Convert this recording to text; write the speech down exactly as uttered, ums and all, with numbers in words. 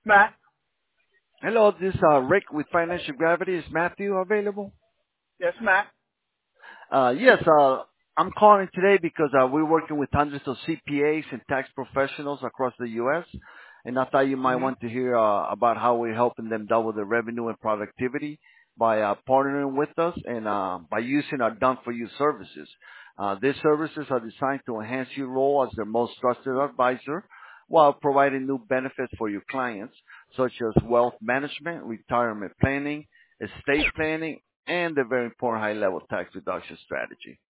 Matt. Hello, this is uh, Rick with Financial Gravity. Is Matthew available? Yes, Matt. Uh, yes, uh, I'm calling today because uh, we're working with hundreds of C P As and tax professionals across the U S, and I thought you might hmm want to hear uh, about how we're helping them double their revenue and productivity by uh, partnering with us and uh, by using our done-for-you services. Uh, these services are designed to enhance your role as their most trusted advisor while providing new benefits for your clients, such as wealth management, retirement planning, estate planning, and the very important high-level tax reduction strategy.